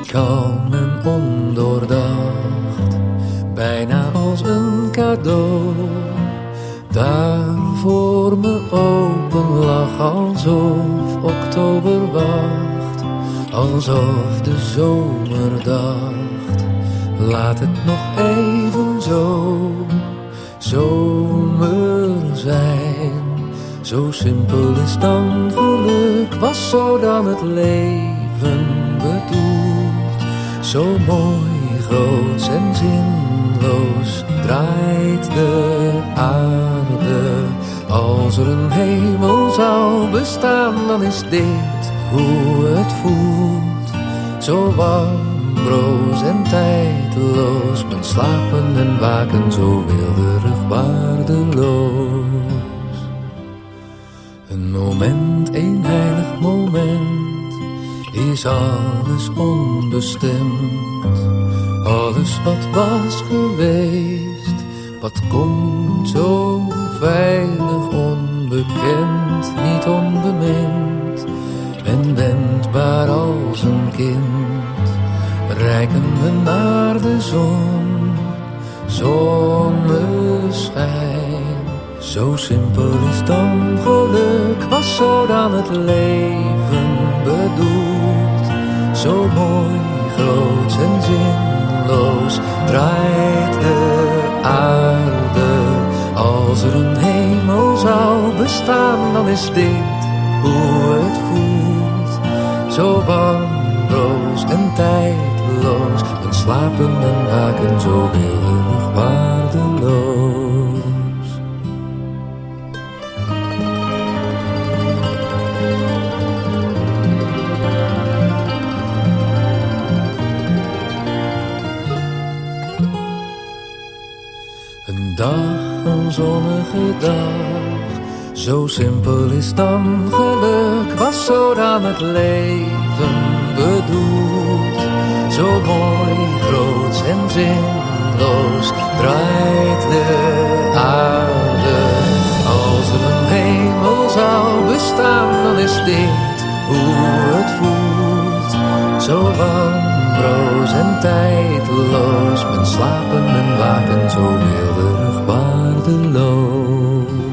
kalm en ondoordacht, bijna als een cadeau. Daar voor me open lag, alsof oktober wacht, alsof de zomer dacht, laat het nog even zomer zijn. Zo simpel is dan geluk, was zo dan het leven bedoeld. Zo mooi, groots en zinloos draait de aarde. Als er een hemel zou bestaan, dan is dit hoe het voelt. Zo warm, broos en tijdloos, mijn slapen en waken zo wilderig waardeloos. Een moment, een heilig moment, is alles onbestemd. Alles wat was geweest, wat komt zo veilig onbekend, niet onbemind en wendbaar als een kind. Reiken we naar de zon, zonneschijn. Zo simpel is dan geluk, was zo dan het leven bedoeld. Zo mooi, groots en zinloos draait de aarde. Als er een hemel zou bestaan, dan is dit hoe het voelt. Zo warm, broos en tijdloos, en slapen en waken zo wilderig waardeloos. Een dag, een zonnige dag, zo simpel is dan geluk, was zo dan het leven bedoeld. Zo mooi, groots en zinloos draait de aarde. Als er een hemel zou bestaan, dan is dit hoe het voelt. Zo warm, broos en tijdloos, men slapen en waken zo wilderig waardeloos.